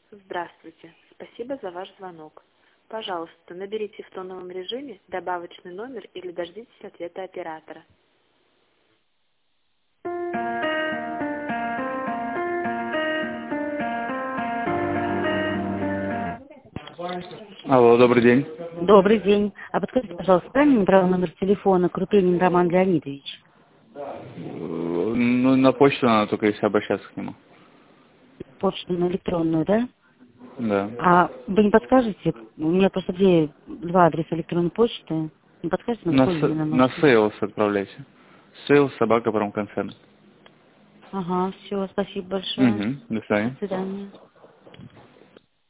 Здравствуйте. Спасибо за ваш звонок. Пожалуйста, наберите в тоновом режиме добавочный номер или дождитесь ответа оператора. Алло, добрый день. Добрый день. А подскажите, пожалуйста, правильно набрал номер телефона Крупенин Роман Леонидович? Ну, на почту надо только, если обращаться к нему. Почту на электронную, да? Да. А вы не подскажете? У меня просто два адреса электронной почты. Не подскажете, на какой именно На нужно? сейлс отправляйте. Сейлс собака промконцерн. Ага, все, спасибо большое. Угу, до свидания. До свидания.